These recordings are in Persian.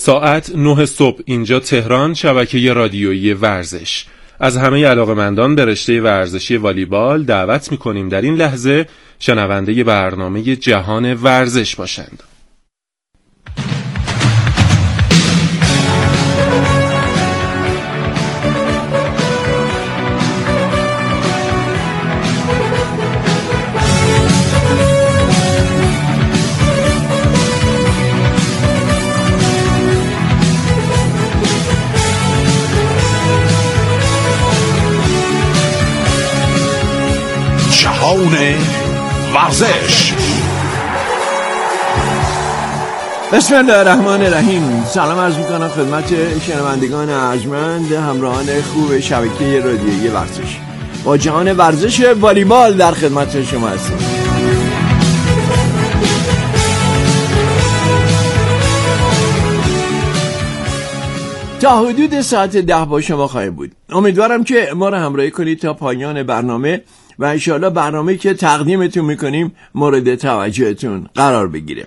ساعت 9 صبح اینجا تهران، شبکه رادیویی ورزش. از همه علاقه‌مندان به رشته ورزشی والیبال دعوت می‌کنیم در این لحظه شنونده برنامه جهان ورزش باشند. جهان ورزش. بسم الله الرحمن الرحیم. سلام عرض میکنم خدمت شنوندگان ارجمند همراهان خوب شبکه رادیویی ورزش. با جهان ورزش والیبال در خدمت شما هستیم. تا حدود ساعت 10 با شما خواهیم بود. امیدوارم که ما رو همراهی کنید تا پایان برنامه و انشاءالله برنامه‌ای که تقدیمتون میکنیم مورد توجهتون قرار بگیره.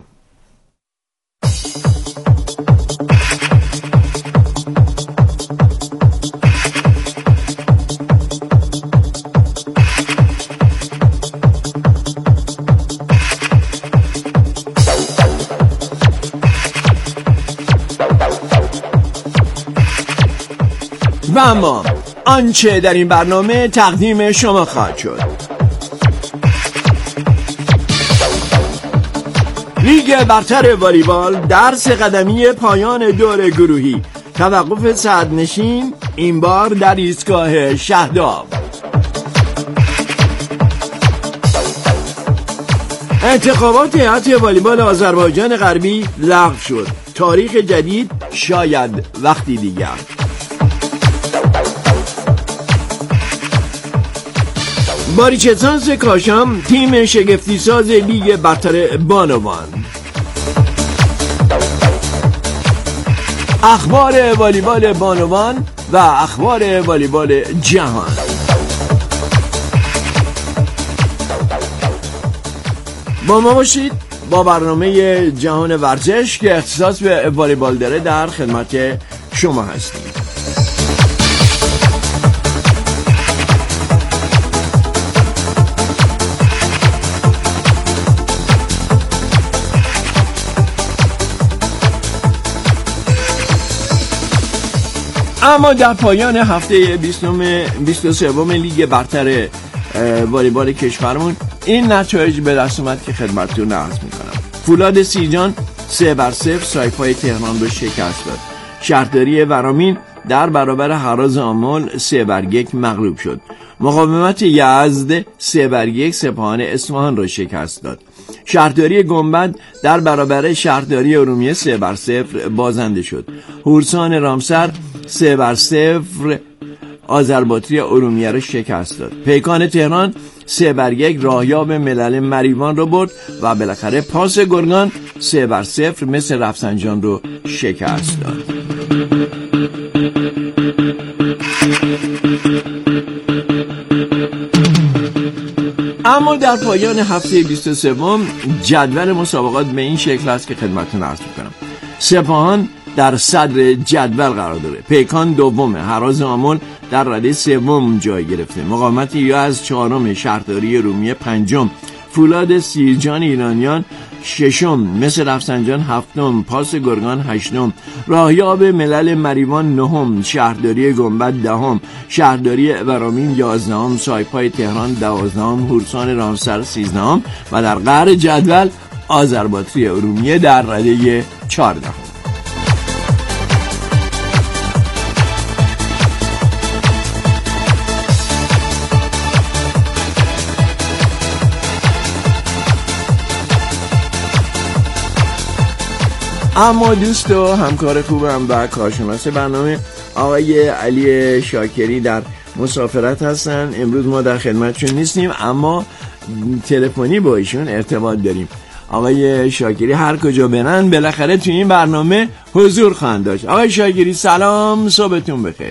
و اما آنچه در این برنامه تقدیم شما خواهد شد: لیگ برتر والیبال در 3 قدمی پایان دور گروهی، توقف صدرنشین این بار در ایستگاه شهداب. انتخابات هیئت والیبال آذربایجان غربی لغو شد. تاریخ جدید شاید وقتی دیگر. باریچسانس کاشان تیم شگفتی ساز لیگ برتر بانوان. اخبار والیبال بانوان و اخبار والیبال جهان. با ما باشید. با برنامه جهان ورزش که اختصاص به والیبال داره در خدمت شما هستیم. اما در پایان هفته 23 لیگ برتر والیبال کشورمون این نتایج به دست اومد که خدمتتون عرض میکنم. فولاد سیرجان 3-0 سایپای تهران رو شکست داد. شهرداری ورامین در برابر هراز آمل 3-1 مغلوب شد. مقاومت یزد 3-1 سپاهان اصفهان را شکست داد. شهرداری گنبد در برابر شهرداری ارومیه 3-0 بازنده شد. هورسان رامسر 3-0 آذربایجان ارومیه را شکست داد. پیکان تهران 3-1 راهیاب ملل مریوان را برد و بالاخره پاس گرگان 3-0 مثل رفسنجان را شکست داد. اما در پایان هفته 23 جدول مسابقات به این شکل است که خدمتتون عرض می‌کنم. سپاهان در صدر جدول قرار داره. پیکان دومه. هراز آمل در رده سوم جای گرفته. مقاومت یزد چهارم. شهرداری ارومیه پنجم. فولاد سیرجان ایرانیان ششم. مثل رفسنجان هفتم. پاس گرگان هشتم. راهیاب ملل مریوان نهم. شهرداری گنبد دهم. شهرداری ورامین 11ام. سایپای تهران 12ام. هورسان رامسر 13ام و در قعر جدول آذربایجان ارومیه در رده 14ام. اما دوست و همکار خوبم و کارشناس برنامه آقای علی شاکری در مسافرت هستن. امروز ما در خدمتشون نیستیم اما تلفنی با ایشون ارتباط داریم. آقای شاکری هر کجا برن بالاخره تو این برنامه حضور خواهند داشت. آقای شاکری سلام، صبحتون بخیر.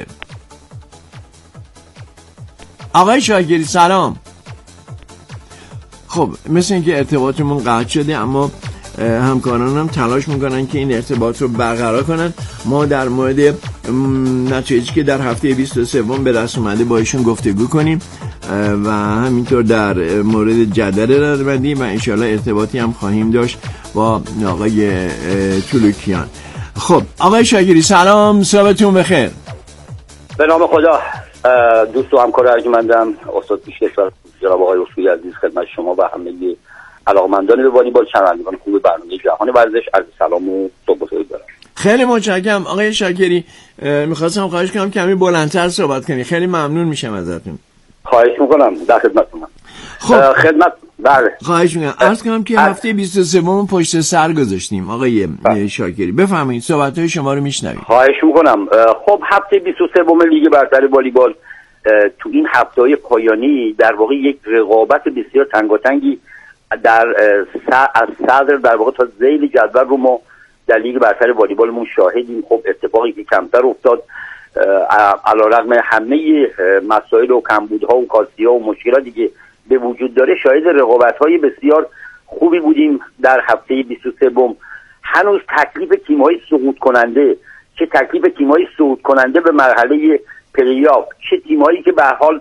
آقای شاکری سلام. خب مثل اینکه ارتباطمون قطع شده اما همکاران هم تلاش میکنن که این ارتباط رو برقرار کنن. ما در مورد نتایجی که در هفته 23 به دست اومده با ایشون گفتگو کنیم و همینطور در مورد جدول ردبندی و انشالله ارتباطی هم خواهیم داشت با آقای چلوکیان. خب آقای شاکری سلام، صبحتون بخیر. به نام خدا. دوست و همکار ارجمندم استاد پیشکسوت جناب آقای اصولی عزیز خدمت شما و همه علاقمندان به والیبال، شنوندگان خوب برنامه جهان ورزش عرض سلام و صبح بخیر دارم. خیلی متشکرم آقای شاکری. میخواستم خواهش کنم کمی بلندتر صحبت کنی، خیلی ممنون میشم ازتون. خواهش میکنم، در خدمتتونم. خب خدمت بله خواهش میکنم. عرض کنم که هفته 23 پشت سر گذاشتیم آقای شاکری، بفرمایید صحبت‌های شما رو میشنویم. خواهش میکنم. خب هفته 23 لیگ برتر والیبال تو این هفته‌های پایانی در واقع یک رقابت بسیار تنگاتنگی از صدر در واقع تا ذیل جدول رو ما در لیگ برتر والیبالمون شاهدیم. خب اتفاقی که کمتر افتاد علیرغم همه مسائل و کمبودها و کاستی‌ها و مشکلاتی که به وجود داره، شاهد رقابت‌های بسیار خوبی بودیم در هفته 23. هنوز تکلیف تیم‌های صعود کننده، چه تکلیف تیم‌های صعود کننده به مرحله پلی‌آف، چه تیم‌هایی که به هر حال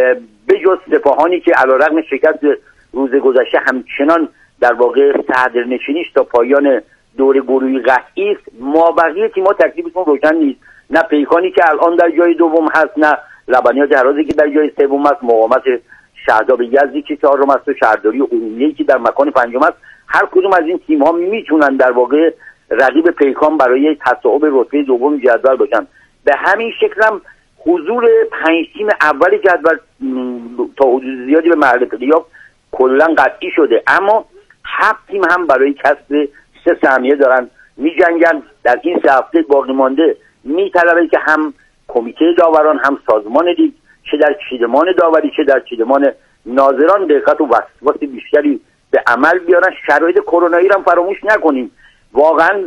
بجز سپاهانی که علیرغم شکست روز گذشته همچنان در واقع صدرنشینیش تا پایان دور گروهی قطعی است، ما بقیه تیم‌ها تکلیفشون روشن نیست. نه پیکانی که الان در جای دوم هست، نه لبنیات هرازی که در جای سوم است، مقاومت شهداب یزدی که چهارم است و شهرداری عمومی که در مکان پنجم است. هر کدوم از این تیم‌ها میتونن در واقع رقیب پیکان برای تصاحب رتبه دوم جدول باشن. به همین شکل هم حضور 5 تیم اول جدول تا حدود زیادی به مرحله پلی‌آف کلا قطعی شده، اما 7 تیم هم برای کسب 3 سهمیه دارن می‌جنگن. در این 3 هفته باقی مانده می‌طلبه که هم کمیته داوران هم سازمان لیگ چه در چیدمان داوری چه در چیدمان ناظران دقت و وسواس بیشتری به عمل بیارن. شرایط کرونایی رو هم فراموش نکنیم. واقعا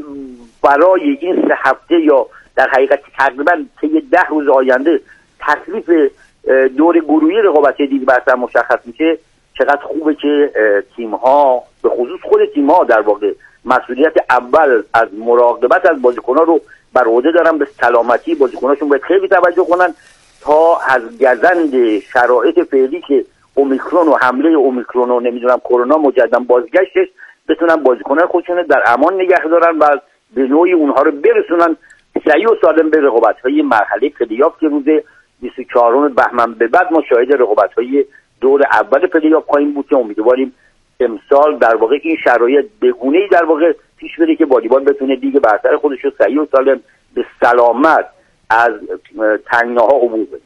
برای این 3 هفته یا در حقیقت تقریبا طی 10 روز آینده تکلیف دور گروهی رقابت لیگ برتر مشخص میشه. چقدر خوبه که تیم‌ها به خصوص خود تیم‌ها در واقع مسئولیت اول از مراقبت از بازیکن‌ها رو بر عهده دارن. به سلامتی بازیکن‌هاشون باید خیلی توجه کنن تا از گزند شرایط فعلی که اومیکرون و حمله اومیکرون و نمیدونم کرونا مجددا بازگشتش بتونن بازیکنان خودشون در امان نگه دارن و به نوعی اونها رو برسونن سریع و سالم به رقابت‌های مرحله پلی‌آف که روز 24 بهمن به بعد ما شاهد رقابت‌های دور اول پلی‌آف خواهیم بود که امیدواریم امسال در واقع این شرایط به گونه‌ای در واقع پیش بره که والیبال بتونه لیگ برتر خودش رو سریع و سالم به سلامت از تنگناها عبور بده.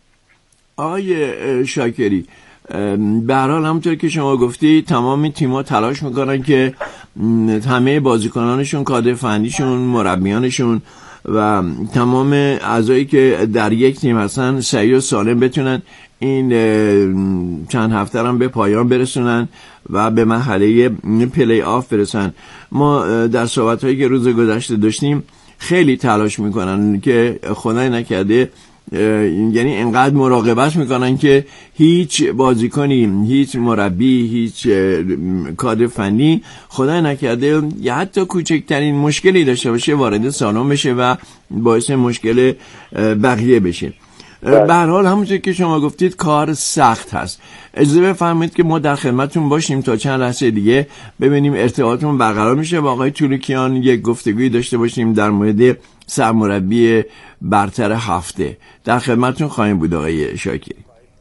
آقای شاکری، به هر حال همونطور که شما گفتی تمام تیم‌ها تلاش میکنن که همه بازیکنانشون، کادر فنیشون، مربیانشون و تمام اعضایی که در یک تیم هستن سریع و سالم بتونن این چند هفته هم به پایان برسونن و به مرحله پلی آف برسن. ما در صحبت‌هایی که روز گذشته داشتیم خیلی تلاش میکنن که خدای نکرده، یعنی انقدر مراقبت میکنن که هیچ بازیکنی، هیچ مربی، هیچ کادر فنی خدای نکرده یا حتی کوچکترین مشکلی داشته باشه وارد سالن بشه و باعث مشکل بقیه بشه. به هر حال همونطور که شما گفتید کار سخت هست. اجازه بفرمایید که ما در خدمتتون باشیم تا چند لحظه دیگه ببینیم ارتباطمون برقرار میشه با آقای چلوکیان، یک گفتگویی داشته باشیم در مورد سرمربی برتر هفته. در خدمتتون خواهیم بود آقای شاکری.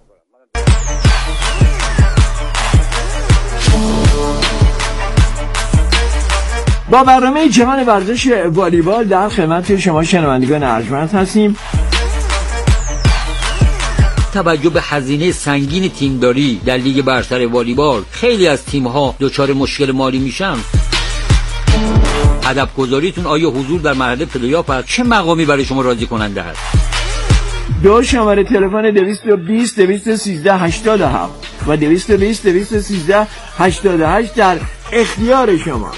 با برنامه جهان ورزش والیبال در خدمت شما شنوندگان ارجمند هستیم. توجه به هزینه سنگین تیمداری در لیگ برتر والیبال خیلی از تیم‌ها دچار مشکل مالی میشن. هدف گذاریتون آیا حضور در مرحله پلی‌آف است؟ چه مقامی برای شما راضی کننده است؟ دو شماره تلفن 220 213 87 و 220 213 88 در اختیار شما.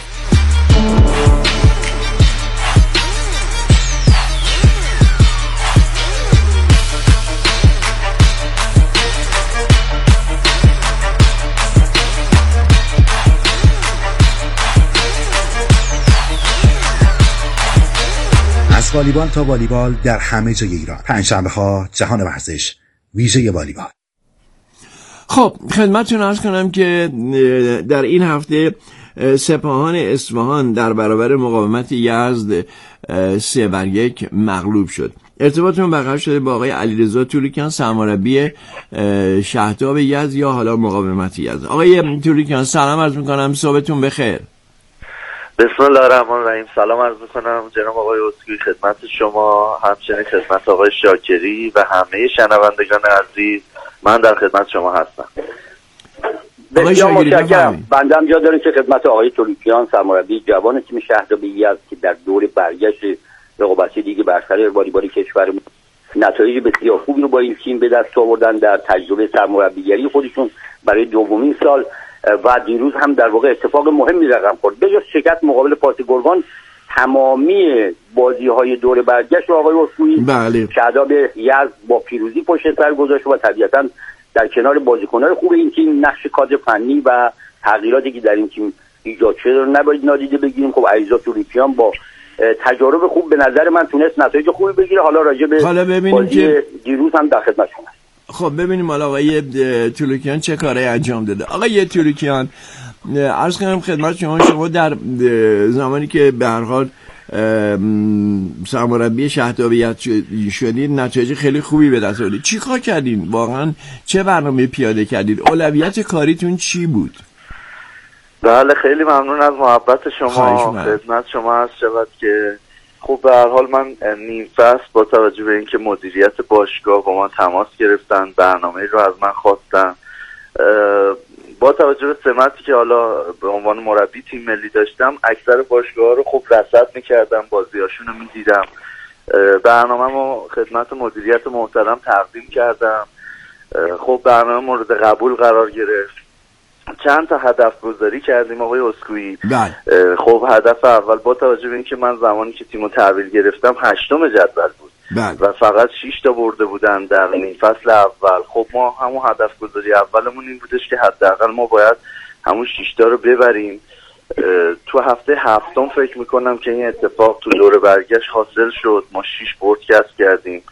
از والیبال تا والیبال در همه جای ایران. پنجشنبه‌ها جهان ورزش ویژه والیبال. خب خدمتتون عرض کنم که در این هفته سپاهان اصفهان در برابر مقاومت یزد 3-1 مغلوب شد. ارتباطتون برقرار شده با آقای علیرضا تولیکیان، سرمربی شهداب یزد یا حالا مقاومت یزد. آقای تولیکیان سلام عرض میکنم، صبحتون بخیر. بسم الله الرحمن الرحیم. سلام عرض میکنم جناب آقای اسکوئی خدمت شما، همچنین خدمت آقای شاکری و همه شنوندگان عزیز. من در خدمت شما هستم. بسیار متشکرم. بنده جا داره که خدمت آقای تولیکیان سرمربی جوان تیم شهداب یزد که در دور برگشت رقابتی لیگ برتر والیبال کشور نتایج بسیار خوبی رو با این تیم به دست آوردن در تجربه سرمربیگری خودشون برای دومین سال و دیروز هم در واقع اتفاق مهمی رقم خورد. به جز شکست مقابل پاس گرگان تمامی بازی‌های دور برگشت رو آقای اسکوئی شهداب یزد با پیروزی پشت سر گذاشت و طبیعتاً در کنار بازیکنان خوب این تیم نقش کادر فنی و تغییراتی که در این تیم ایجاد شده رو نباید نادیده بگیریم. خب علیرضا تولیکیان با تجارب خوب به نظر من تونست نتایج خوبی بگیره. حالا راجع به بازی دیروز هم در خدمت شما. خب ببینیم حالا آقای تولیکیان چه کاری انجام داده. آقای تولیکیان عرض کنم خدمت شما در زمانی که به هر حال سرمربی شهداب یزد شدید نتایج خیلی خوبی به دست آوردید، چیکار کردین؟ واقعا چه برنامه پیاده کردید؟ اولویت کاریتون چی بود؟ بله خیلی ممنون از محبت شما. خدمت شما عرض شود که خب به هر حال من نیم فصل با توجه به اینکه مدیریت باشگاه با من تماس گرفتن، برنامه رو از من خواستن، با توجه به سمتی که حالا به عنوان مربی تیم ملی داشتم اکثر باشگاه‌ها رو خب رصد می‌کردم، بازیاشون رو می‌دیدم، برنامه‌مو خدمت مدیریت محترم تقدیم کردم. خب برنامه مورد قبول قرار گرفت. چند تا هدف گذاری کردیم آقای اسکوئی. خب هدف اول با توجه به اینکه من زمانی که تیمو تحویل گرفتم 8م جدول بود و فقط 6 تا برده بودن در نیم فصل اول. خب ما همون هدف گذاری اولمون این بودش که حداقل ما باید همون 6 تا رو ببریم. تو هفته هفتم فکر میکنم که این اتفاق تو دور برگشت حاصل شد، ما 6 برد کسب کردیم.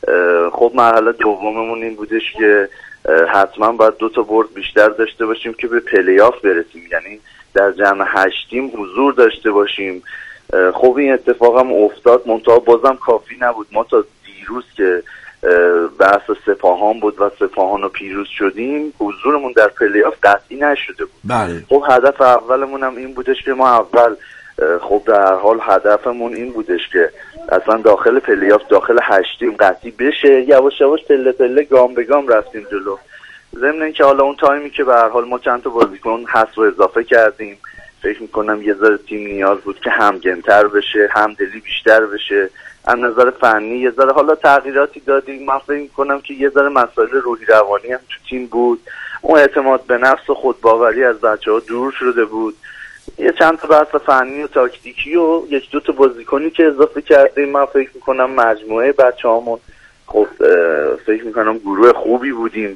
خب مرحله دوممون این بودش که حتما باید 2 تا برد بیشتر داشته باشیم که به پلی آف برسیم، یعنی در جمع 8 تیم حضور داشته باشیم. خب این اتفاق هم افتاد، منتها بازم کافی نبود. ما تا دیروز که بحث سپاهان بود و سپاهان رو پیروز شدیم حضورمون در پلی آف قطعی نشده بود. خب هدف اولمون هم این بودش که ما اول خب در حال هدفمون این بودش که اصلا داخل پلی آف داخل 8 تیم قطعی بشه. یواش یواش پله پله گام به گام رفتیم جلو. ضمن اینکه حالا اون تایمی که به هر حال ما چند تا بازیکن حذف و اضافه کردیم، فکر میکنم یه ذره تیم نیاز بود که همگن‌تر بشه، همدلی بیشتر بشه. از نظر فنی یه ذره حالا تغییراتی دادیم. من فکر میکنم که یه ذره مسائل روحی روانی هم تو تیم بود. اون اعتماد به نفس و خودباوری از بچه‌ها دور شده بود. یه چند تا بحث فنی و تاکتیکی و 1-2 تا بازیکنی که اضافه کردیم. من فکر میکنم مجموعه بچه‌هامون خب فکر میکنم گروه خوبی بودیم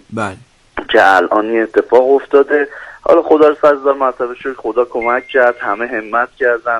که الان این اتفاق افتاده. حالا خدا رو صد هزار مرتبه شکر، خدا کمک کرد، همه همت کردن.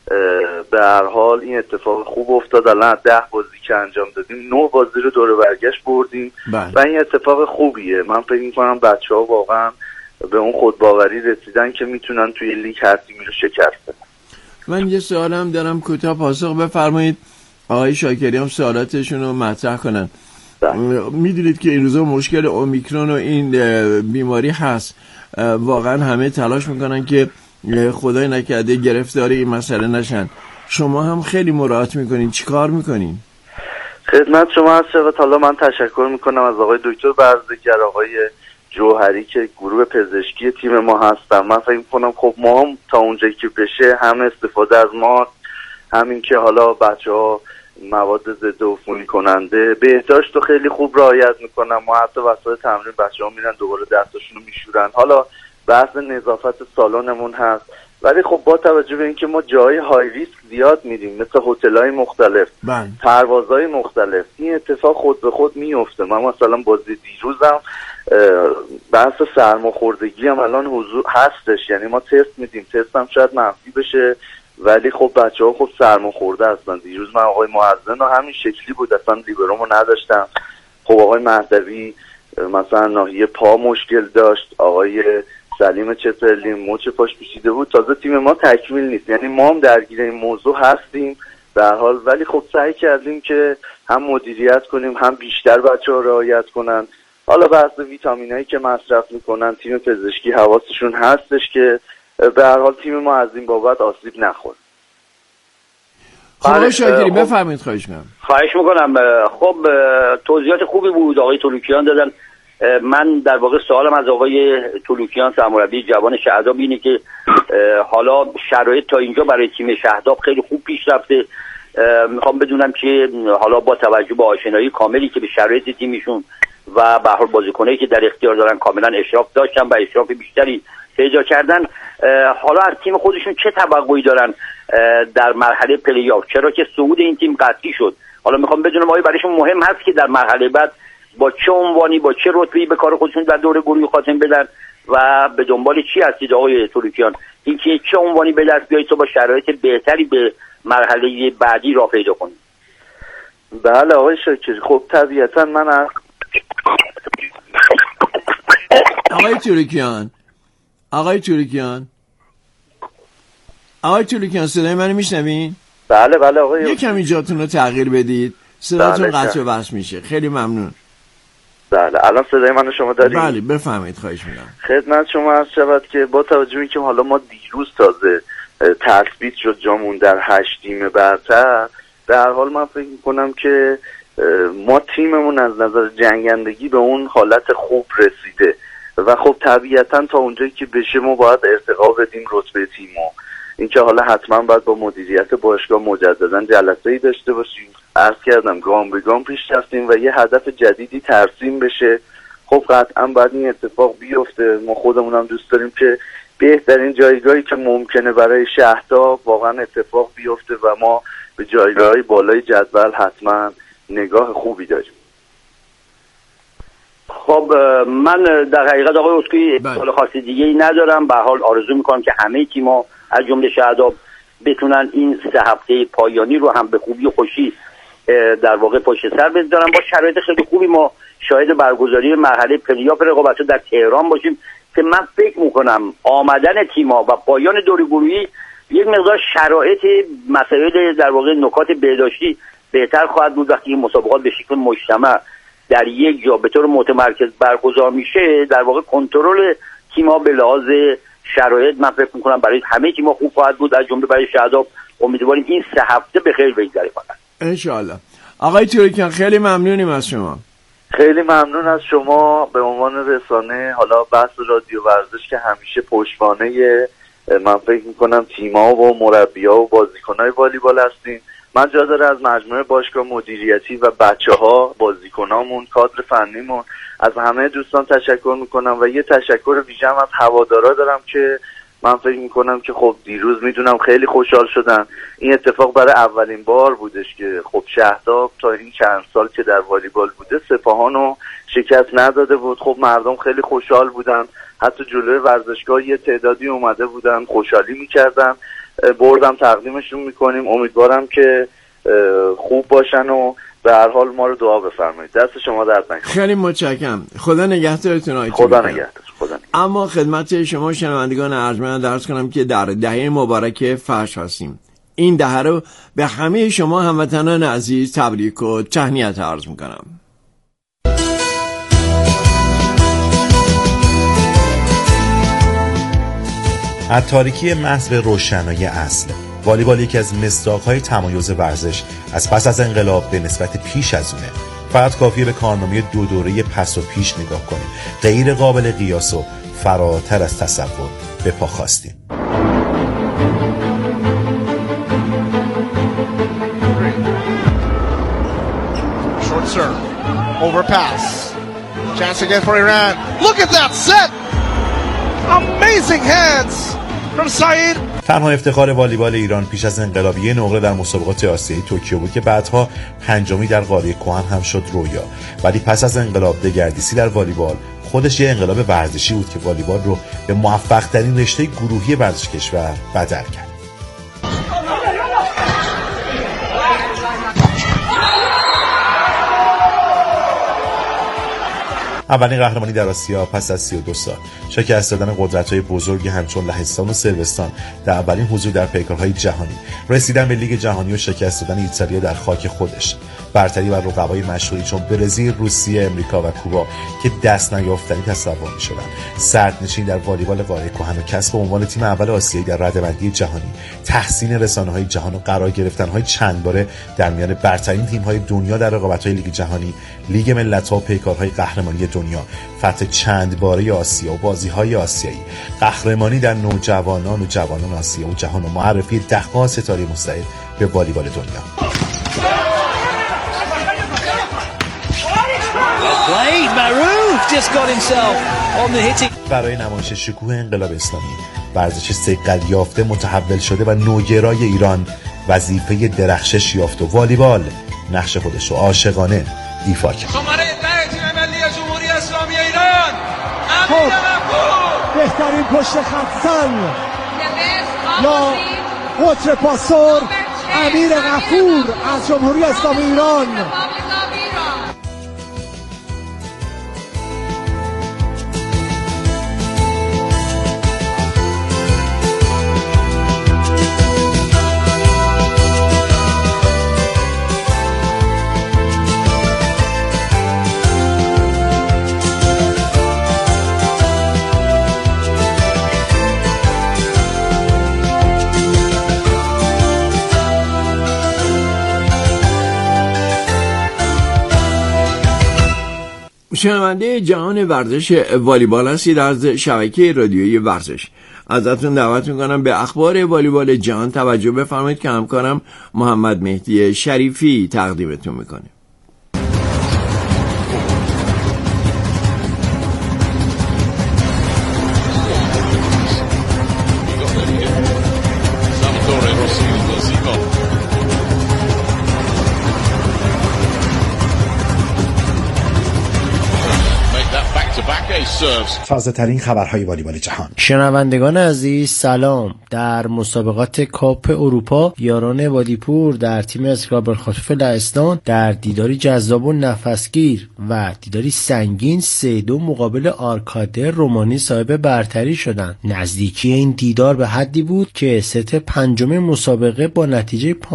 به هر حال این اتفاق خوب افتاد. الان 10 بازی که انجام دادیم 9 بازی رو دور برگشت بردیم و این اتفاق خوبیه. من فکر میکنم بچه‌ها واقعا به اون خودباوری رسیدن که میتونن توی لیگ هر تیمی رو شکست بدن. من یه سوالم دارم، کوتاه پاسخ بفرمایید. آقای شاکری هم سوالاتشون رو مطرح کنن. میدونید که این روزا مشکل اومیکرون و این بیماری هست، واقعا همه تلاش میکنن که خدای نکرده گرفتاری این مسئله نشن. شما هم خیلی مراعات میکنین، چی کار میکنین؟ خدمت شما هست شود. حالا من تشکر میکنم از آقای دکتر برزگر، آقای جوهری که گروه پزشکی تیم ما هستن. من فکر میکنم خب ما هم تا اونجایی که بشه هم استفاده از ما، همین که حالا بچه‌ها مواد ضد عفونی کننده بهداشت رو خیلی خوب رعایت میکنن. ما حتی وسط تمرین بچه‌ها میرن دوباره دستاشون رو میشورن. حالا بحث نظافت سالنمون هست، ولی خب با توجه به اینکه ما جای های ریسک زیاد میدیم مثل هتل‌های مختلف، پروازهای مختلف، این اتفاق خود به خود میفته. من مثلا بازی دیروزم بحث سرماخوردگی هم الان حضور هستش، یعنی ما تست میدیم، تست هم شاید منفی بشه ولی خب بچه‌ها خب سرماخورده هستن. دیروز من آقای معزن و همین شکلی بود، اصلا لیبرومو نداشتم. خب آقای مهدوی مثلا ناحیه پا مشکل داشت، آقای سلیم چترلی مچ پاش پیچیده بود. تازه تیم ما تکمیل نیست، یعنی ما هم درگیر این موضوع هستیم به هر حال، ولی خب سعی کردیم که هم مدیریت کنیم هم بیشتر بچه‌ها رعایت کنن. حالا بحث ویتامینایی که مصرف میکنن تیم پزشکی حواسشون هستش که به هر حال تیم ما از این بابت آسیب نخوره. آقای شاکری بفرمایید. خواهش میکنم. خب توضیحات خوبی بود آقای تولوکیان دادن. من در واقع سوالم از آقای تولوکیان سرمربی جوان شهداب اینه که حالا شرایط تا اینجا برای تیم شهداب خیلی خوب پیش رفته. میخوام بدونم که حالا با توجه به آشنایی کاملی که به شرایط تیمشون و به هر حال بازیکنایی که در اختیار دارن کاملا اشراف داشتن و اشراف بیشتری پیدا کردن، حالا از تیم خودشون چه توقعی دارن در مرحله پلی آف، چرا که صعود این تیم قطعی شد. حالا میخوام بدونم آیا برایشون مهم هست که در مرحله بعد با چه عنوانی با چه رتبه‌ای به کار خودشون در دور گروهی خاتمه بدن و به دنبال چی هستید آقای تولوکیان، اینکه چه عنوانی به دست بیایید تا با شرایط بهتری به مرحله بعدی راه پیدا کنید. بله آقای شاکری، خب طبیعتا من آقای تولوکیان صدای منو میشنوین؟ بله آقای یک کمی جاتون رو تغییر بدید، صداتون قطع و وصل میشه. خیلی ممنون. بله الان صدای منو شما دارید؟ بله بفرمایید. خواهش میکنم. خدمت شما عرض شود که با توجه به اینکه حالا ما دیروز تازه تثبیت شد جامون در 8 تیم برتر، در حال من فکر میکنم که ما تیممون از نظر جنگندگی به اون حالت خوب رسیده و خب طبیعتا تا اونجایی که بشه ما باید ارتقا بدیم رتبه تیمو. اینکه حالا حتما باید با مدیریت باشگاه مجددا جلسه‌ای داشته باشیم. عرض کردم گام به گام پیش رفتیم و یه هدف جدیدی ترسیم بشه. خب قطعا باید این اتفاق بیفته. ما خودمون هم دوست داریم که بهترین جایگاهی که ممکنه برای شهداب واقعا اتفاق بیفته و ما به جایگاه‌های بالای جدول حتما نگاه خوبی داریم. خب من در حقیقت آقای اسکوئی سوال خاصی دیگه ای ندارم. به حال آرزو میکنم که همه تیم‌ها از جمله شهداب بتونن این 3 هفته پایانی رو هم به خوبی و خوشی در واقع پشت سر بذارن. با شرایط خیلی خوبی ما شاهد برگزاری مرحله پلی‌آف رقابت‌ها در تهران باشیم که من فکر میکنم آمدن تیم‌ها و پایان دور گروهی یک مقدار شرایط مسائل در واقع نکات بهداشتی بهتر خواهد بود. وقتی مسابقات به شکل مجتمع در یک جا به طور متمرکز برگزار میشه، در واقع کنترل تیم‌ها به لحاظ شرایط من فکر میکنم برای همه تیم‌ها خوب خواهد بود، از جمله برای شهداب. امیدواریم این 3 هفته به خیر بگذره فقط ان شاء الله. آقای تولوکیان خیلی ممنونیم از شما. خیلی ممنون از شما به عنوان رسانه. حالا بحث رادیو ورزش که همیشه پشتوانه من فکر میکنم تیم‌ها و مربی‌ها و بازیکن‌های والیبال هستین. من جا داره از مجموعه باشگاه مدیریتی و بچه‌ها، بازیکنامون، کادر فنیمون، از همه دوستان تشکر میکنم و یه تشکر ویژه هم از هوادارا دارم که من فکر میکنم که خب دیروز میدونم خیلی خوشحال شدن. این اتفاق برای اولین بار بودش که خب شهداب تا این چند سال که در والیبال بوده سپاهانو شکست نداده بود. خب مردم خیلی خوشحال بودن، حتی جلوی ورزشگاه یه تعدادی اومده بودن خوشحالی میکردن. بردم تقدیمشون میکنیم. امیدوارم که خوب باشن و به هر حال ما رو دعا بفرمایید. دست شما درد نکنه. خیلی متشکرم. خدا نگهدارتون. خدا نگهدار. اما خدمت شما شنوندگان ارجمند عرض کنم که در دهه مبارک فحش هستیم. این دهه رو به همه شما هموطنان عزیز تبریک و تهنیت عرض میکنم. از تاریکی محض به روشنایی اصل. والیبال یکی از مصداق‌های تمایز ورزش از پس از انقلاب به نسبت پیش از اونه. فقط کافیه به کارنامه 2 دوره پس و پیش نگاه کنیم. غیر قابل قیاس و فراتر از تصور به پا خواستیم. Short serve. Overpass. Chance again for Iran. Look at that set. Amazing hands from Saeed. تنها افتخار والیبال ایران پیش از انقلاب یه نقره در مسابقات آسیایی توکیو بود که بعدها 5می در قاره کهن هم شد رویا. ولی پس از انقلاب دگردیسی در والیبال خودش یه انقلاب ورزشی بود که والیبال رو به موفق ترین رشته گروهی ورزش کشور بدل کرد. اولین قهرمانی در آسیا پس از 32 سال، شکست دادن قدرت‌های بزرگی همچون لهستان و صربستان در اولین حضور در پیکارهای جهانی، رسیدن به لیگ جهانی و شکست دادن ایتالیا در خاک خودش، برتری بر رقبای مشهوری چون برزیل، روسیه، امریکا و کوبا که دست نیافتنی تصور می‌شدند، صدرنشین در والیبال قاره کهن و کسب عنوان تیم اول آسیایی در رده‌بندی جهانی، تحسین رسانه‌های جهان و قرار گرفتن‌های چند باره در میان برترین تیم‌های دنیا در رقابت‌های لیگ جهانی، لیگ ملت‌ها و پیکارهای قهرمانی دنیا، فتح چند باره آسیا و بازی‌های آسیایی، قهرمانی در نوجوانان و جوانان آسیا و جهان و معرفی ده‌ها ستاره مستعد به والیبال دنیا. برای نمایش شکوه انقلاب اسلامی، ورزش صقل یافته متحول شده و نوگرای ایران وظیفه درخشش یافت و والیبال نقش خودش رو عاشقانه ایفا کرد. شماره 10 تیم ملی جمهوری اسلامی ایران امیر غفور، بهترین پشت خط زن یا قطر پاسور امیر غفور از جمهوری اسلامی ایران. شنونده جهان ورزش والیبال هستید از شبکه رادیویی ورزش. ازتون دعوت میکنم به اخبار والیبال جهان توجه بفرمایید که همکارم محمد مهدی شریفی تقدیمتون میکنه. تازه ترین خبرهای والیبال جهان. شنوندگان عزیز سلام. در مسابقات کاپ اروپا یاران وادیپور در تیم اسکرابل خاطف لهستان در دیداری جذاب و نفسگیر و دیداری سنگین 3-2 مقابل آرکاده رومانی صاحب برتری شدند. نزدیکی این دیدار به حدی بود که ست پنجم مسابقه با نتیجه 15-13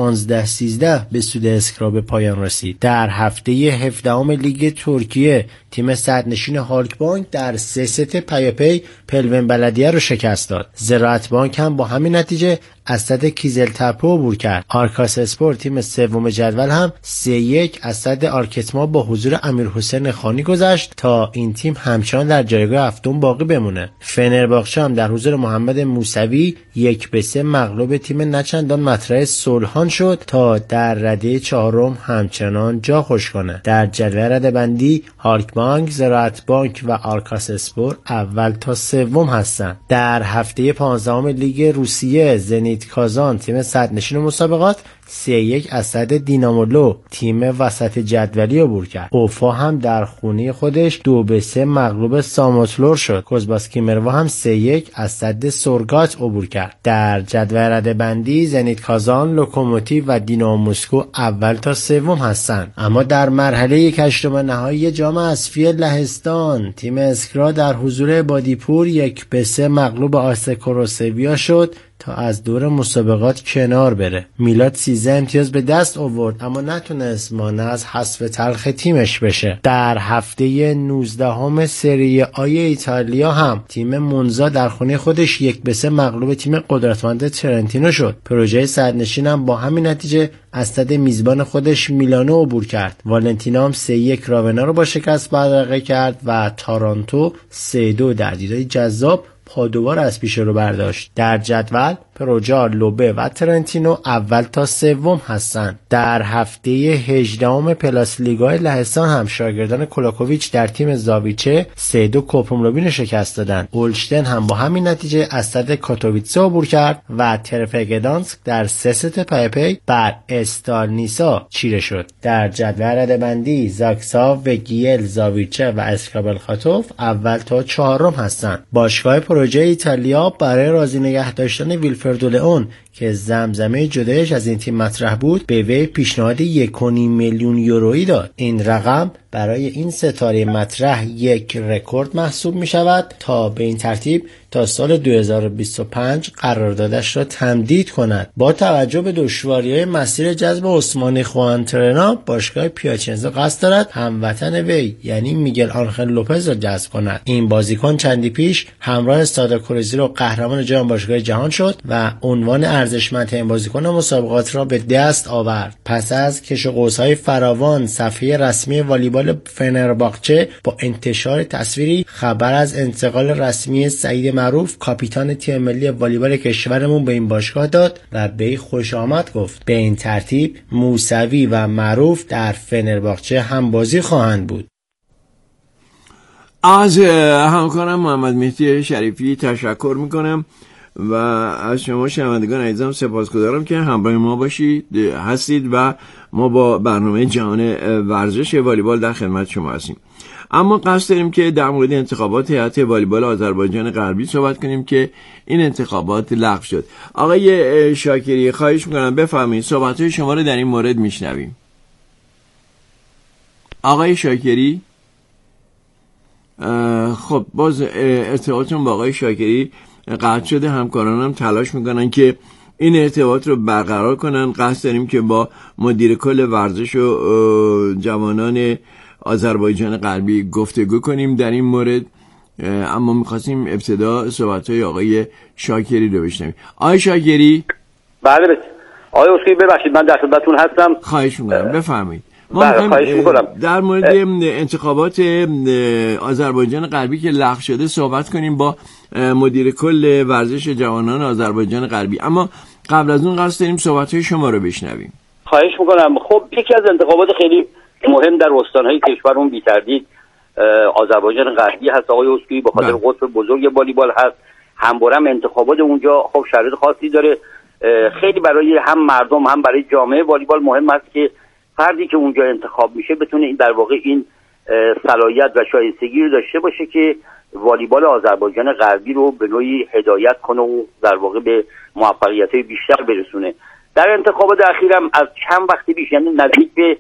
به سود اسکراب پایان رسید. در هفته 17 لیگ ترکیه تیم صدرنشین هالک بانک در 3 ست پیاپی پلون بلدیه رو شکست داد. زراعت بانک هم با همین نتیجه از صد کیزلترپو عبور کرد. آرکاس اسپورت تیم سوم جدول هم 3-1 از صد آرکتما با حضور امیرحسین خانی گذشت تا این تیم همچنان در جایگاه هفتم باقی بمونه. فنرباغچه هم در حضور محمد موسوی 1-3 مغلوب تیم نچندان مطرح صلحان شد تا در رده چهارم همچنان جا خوش کنه. در جدول رده‌بندی هالک بانک، زراعت بانک و آرکاس اسپورت اول تا سوم هستند. در هفته 15 لیگ روسیه زنیت کازان تیم صدرنشین مسابقات 3-1 از صد دینامولو تیم وسط جدولی عبور کرد. اوفا هم در خونه خودش 2-3 مغلوب ساموتلور شد. کوزباسکیمروا هم 3-1 از صد سورگات عبور کرد. در جدول رده‌بندی زنیت کازان، لوکوموتیو و دینامو مسکو اول تا سوم هستند. اما در مرحله 1/8 نهایی جام حذفی لهستان تیم اسکرا در حضور بادیپور 1-3 مغلوب آسکوروسویا شد تا از دور مسابقات کنار بره. میلاد 13 امتیاز به دست آورد اما نتونست مانع از حذف تلخ تیمش بشه. در هفته 19 سری آی ایتالیا هم تیم مونزا در خونه خودش 1-3 مغلوب تیم قدرتمند ترنتینو شد. پروژه صدرنشین هم با همین نتیجه از صد میزبان خودش میلانو عبور کرد. والنتینا هم 3-1 راونا رو با شکست بدرقه کرد و تارانتو 3-2 در دیداری جذاب پادوار از پیش رو برداشت. در جدول پروژا، لوبه و ترنتینو اول تا سوم هستند. در هفته 18 پلاس لیگای لهستان هم شاگردان کولاکوویچ در تیم زاویچه 3-2 کوپرملوبین شکست دادند. اولشتن هم با همین نتیجه از صد کاتوویتسه عبور کرد و ترفگدانسک در 3 ست پیاپی بر استالنیسا چیره شد. در جدول رده‌بندی زاکساو، وگیل، زاویچه و اسکابل خاتوف اول تا چهارم هستند. باشگاه پروژه ایتالیا برای راضی نگه داشتن ویلفردو لئون که زمزمه جدایش از این تیم مطرح بود به وی پیشنهاد 1.5 میلیون یورویی داد. این رقم برای این ستاره مطرح یک رکورد محسوب می شود تا به این ترتیب تا سال 2025 قراردادش را تمدید کند. با توجه به دشواری‌های مسیر جذب عثمانی خوانترنا، باشگاه پیاچنزا قصد دارد هموطن وی یعنی میگل آنخل لوپز را جذب کند. این بازیکن چندی پیش همراه استاد کروزی را قهرمان جام باشگاه جهان شد و عنوان ارزشمندترین بازیکن مسابقات را به دست آورد. پس از کش و قوس‌های فراوان، صفحه رسمی والیبال فنرباغچه با انتشار تصویری خبر از انتقال رسمی سعید معروف کاپیتان تیم ملی والیبال کشورمون به این باشگاه داد و به این خوش آمد گفت. به این ترتیب موسوی و معروف در فنرباغچه هم بازی خواهند بود. از همکارم محمد مهدی شریفی تشکر میکنم و از شما شنوندگان عزیزم سپاسگزارم که همراه ما هستید و ما با برنامه جهان ورزش والیبال در خدمت شما هستیم. اما قصد داریم که در مورد انتخابات هیئت والیبال آذربایجان غربی صحبت کنیم که این انتخابات لغو شد. آقای شاکری خواهش میکنم بفرمایید، صحبت‌های شما رو در این مورد میشنویم. آقای شاکری، خب باز ارتباطتون با آقای شاکری قطع شده. همکارانم تلاش میکنن که این ارتباط رو برقرار کنن. قصد داریم که با مدیر کل ورزش و جوانان آذربایجان غربی گفتگو کنیم در این مورد، اما میخواستیم ابتدا صحبت‌های آقای شاکری رو بشنویم. آقای شاکری. بله آقای اسکی ببخشید من در خدمتتون هستم. خواهش میکنم بفرمایید. در مورد انتخابات آذربایجان غربی که لغو شده صحبت کنیم با مدیر کل ورزش جوانان آذربایجان غربی، اما قبل از اون قصد داریم صحبت‌های شما رو بشنویم. خواهش میکنم. خب یکی از انتخابات خیلی مهم در استان‌های کشورمون بی‌تردید آذربایجان غربی هست آقای اسکی، به خاطر قطب بزرگ والیبال هست. همبارم انتخابات اونجا خب شرایط خاصی داره. خیلی برای هم مردم هم برای جامعه والیبال مهم است که فردی که اونجا انتخاب میشه بتونه این در واقع این صلاحیت و شایستگی رو داشته باشه که والیبال آذربایجان غربی رو به نوعی هدایت کنه و در واقع به موفقیت‌های بیشتر برسونه. در انتخابات اخیرم از چند وقتی پیش، یعنی نزدیک به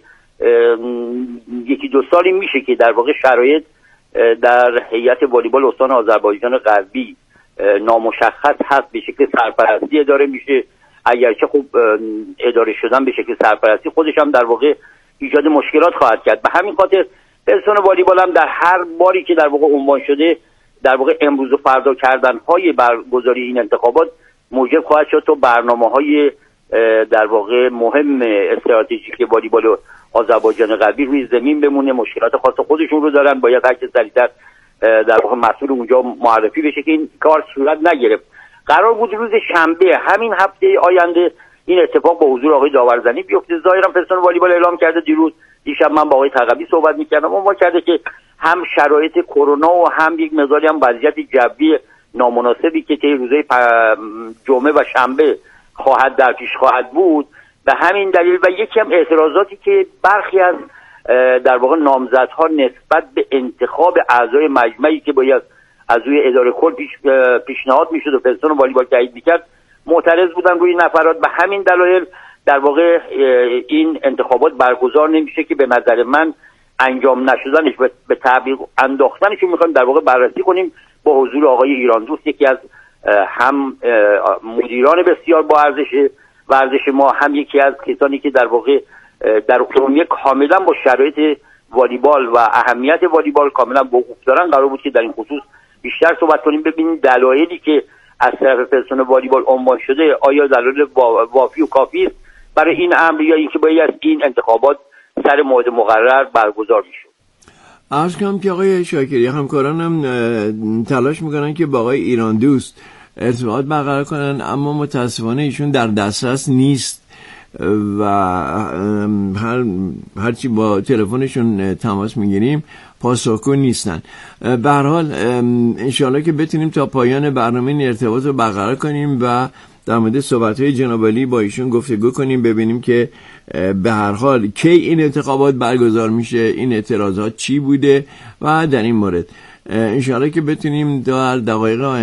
یکی دو سالی میشه که در واقع شرایط در هیئت والیبال استان آذربایجان غربی نامشخص هست، به شکل سرپرستی اداره میشه. اگرچه خب اداره شدن به شکل سرپرستی خودش هم در واقع ایجاد مشکلات خواهد کرد. به همین خاطر پرسون والیبال هم در هر باری که در واقع عنوان شده در واقع امروز و فردا کردن های برگزاری این انتخابات موجب خواهد شد تا برنامه‌های در واقع مهم استراتژیک والیبال آذربایجان غربی روی زمین بمونه. مشکلات خاص خودشون رو دارن، باید هر چه سریعتر در واقع مسئول اونجا معرفی بشه که این کار صورت نگرفت. قرار بود روز شنبه همین هفته آینده این اتفاق با حضور آقای داورزنی بیفته. ظاهرا پرسنل والیبال اعلام کرده دیشب من با آقای تقوی صحبت می‌کردم، اون کرده که هم شرایط کرونا و هم یک مقداری هم وضعیت جوی نامناسبی که طی روزهای جمعه و شنبه در پیش خواهد بود، به همین دلیل و یکی هم اعتراضاتی که برخی از در واقع نامزدها نسبت به انتخاب اعضای مجمعی که باید از روی اداره کل پیشنهاد میشد و پرسنل والیبال تایید میکرد معترض بودن روی نفرات. به همین دلایل در واقع این انتخابات برگزار نمیشه که به نظر من انجام نشدنش به تعویق انداختنش رو میخوایم در واقع بررسی کنیم با حضور آقای ایران دوست، یکی از هم مدیران بسیار با ورزش ما، هم یکی از کسانی که در واقع در عمومی کاملا با شرایط والیبال و اهمیت والیبال کاملا وقوف دارن. قرار بود که در این خصوص بیشتر صحبت کنیم، ببینیم دلایلی که از طرف پرسنل والیبال عنوان شده آیا دلایل وافی و کافی است برای این امر یا اینکه باید این انتخابات سر موعد مقرر برگزار میشه. عرض کنم که آقای شاکری همکارانم تلاش میکنن که با آقای ایران دوست ارتباط برقرار کنن، اما متاسفانه ایشون در دسترس نیست و هرچی با تلفنشون تماس میگیریم پاسخگو نیستن. به هر حال انشاءالله که بتونیم تا پایان برنامه این ارتباط رو برقرار کنیم و در مورد صحبت‌های جناب علی با ایشون گفتگو کنیم، ببینیم که به هر حال کی این انتخابات برگزار میشه، این اعتراضات چی بوده و در این مورد انشاءالله که بتونیم در دقایق